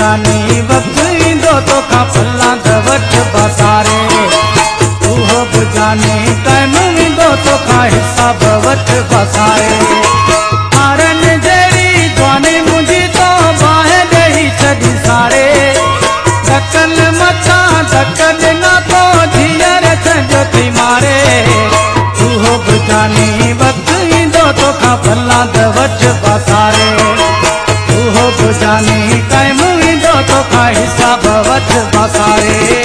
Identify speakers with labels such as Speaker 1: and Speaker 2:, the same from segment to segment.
Speaker 1: बुझानी वक्त ईंदो तोखां फलां त वठ बसारे उहो बुझानी टाइम ईंदो तोखां हिसाब वठ बसारे हारन जहिड़ी जवानी मुंहिंजी तो बाहि ॾेई छॾी सारे धकल मथां धक ॾिना तो धीअर छॾियो थी मारे उहो बुझानी वक्त ईंदो तोखां फलां त वठ बसारे उहो बुझानी टाइम ईंदो तोखां हिसाब वठ बसारे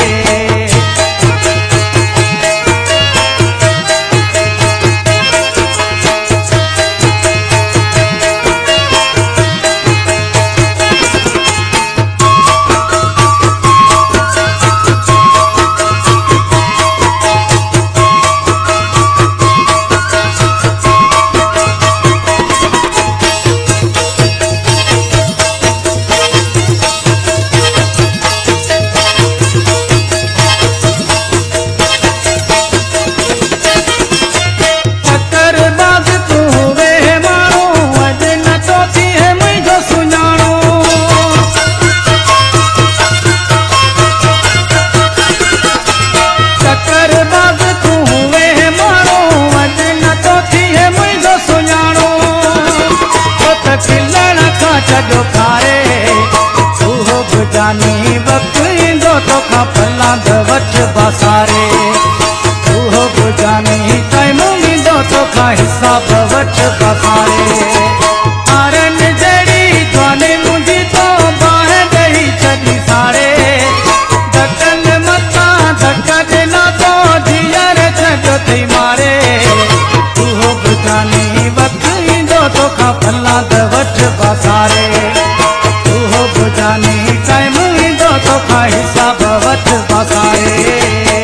Speaker 1: छॾो खारे उहो बुझानी वक्त ईंदो तोखां फलां त वठ बसारे उहो बुझानी टाइम ईंदो तोखां हिसाब वठ बसारे हारन जहिड़ी जवानी मुंहिंजी तो बाहि ॾेई छॾी सारे धकल मथां धक ॾिना तो धीअर छॾियो थी मारे उहो बुझानी वक्त ईंदो तोखां फलां त वठ बसारे उहो बुझानी टाइम ईंदो तोखां हिसाब वठ बसारे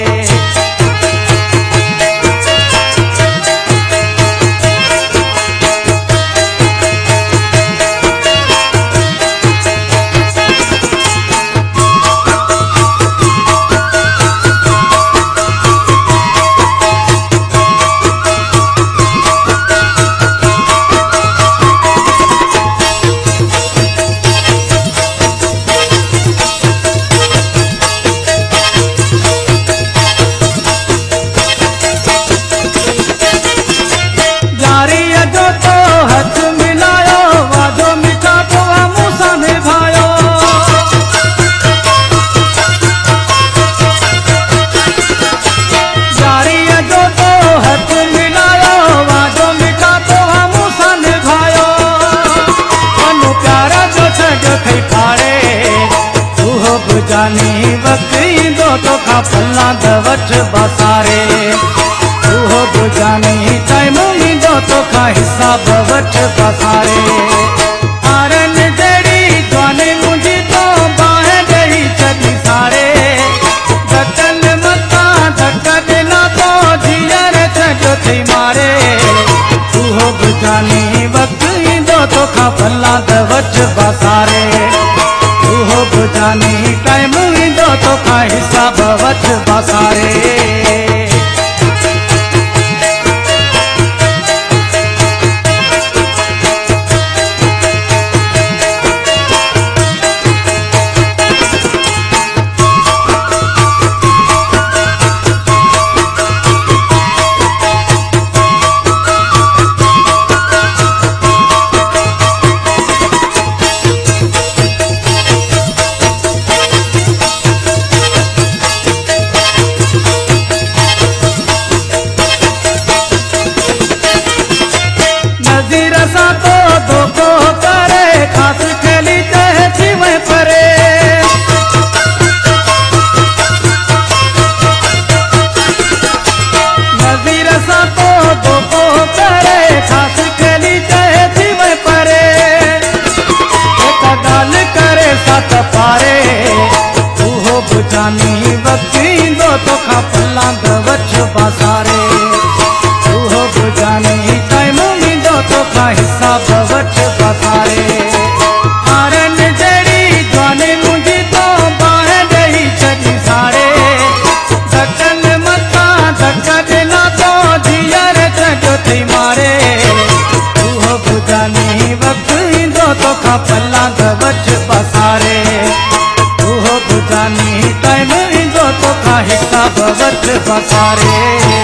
Speaker 1: बुझानी वक्त ईंदो तोखां फलां त वठ बसारे उहो बुझानी टाइम ईंदो तोखां हिसाब वठ बसारे हारन जहिड़ी जवानी मुंहिंजी तो बाहि ॾेई छॾी सारे धकल मथां धक ॾिना तो धीअर छॾियो थी मारे उहो बुझानी वक्त ईंदो तोखां फलां त वठ बसारे उहो बुझानी टाइम ईंदो तोखां हिसाब वठ बसारे बुझानी वक्त ईंदो तोखां फलां त वठ बसारे उहो बुझानी टाइम ईंदो तोखां हिसाब वठ बसारे हारन जहिड़ी जवानी मुंहिंजी तो बाहि ॾेई छॾी सारे धकल मथां धक ॾिना तो धीअर छॾियो थी मारे उहो बुझानी वक्त ईंदो तोखां फलां त वठ बसारे पसारे।